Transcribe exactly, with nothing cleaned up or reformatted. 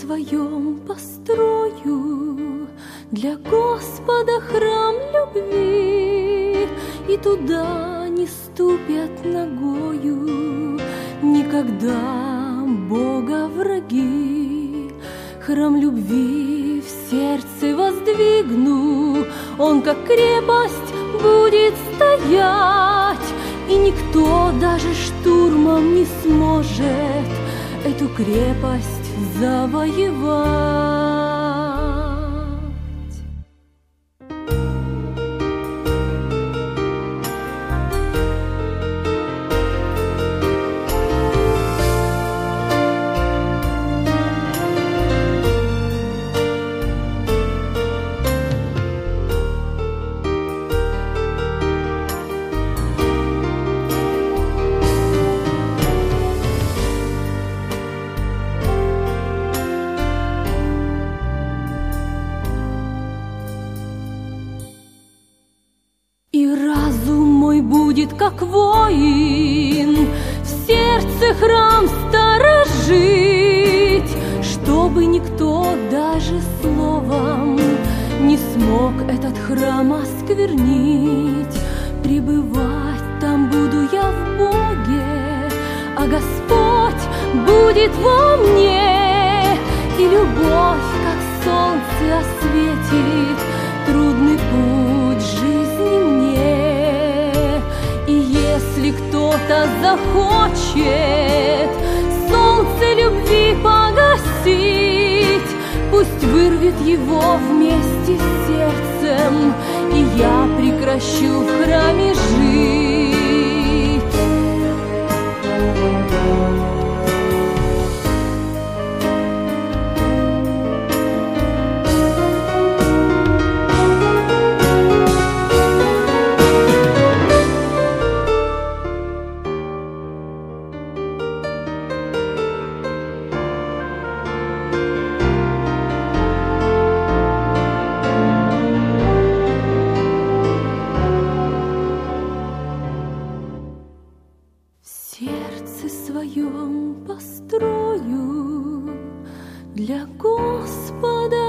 своем построю для Господа храм любви, и туда не ступят ногою никогда Бога враги. Храм любви в сердце воздвигну, он как крепость будет стоять, и никто даже штурмом не сможет эту крепость завоевать. Будет как воин в сердце храм сторожить, чтобы никто даже словом не смог этот храм осквернить. Пребывать там буду я в Боге, а Господь будет во мне, и любовь, как солнце, осветит трудный путь жизни мне. Если кто-то захочет солнце любви погасить, пусть вырвет его вместе с сердцем, и я прекращу в храме жить. Построю для Господа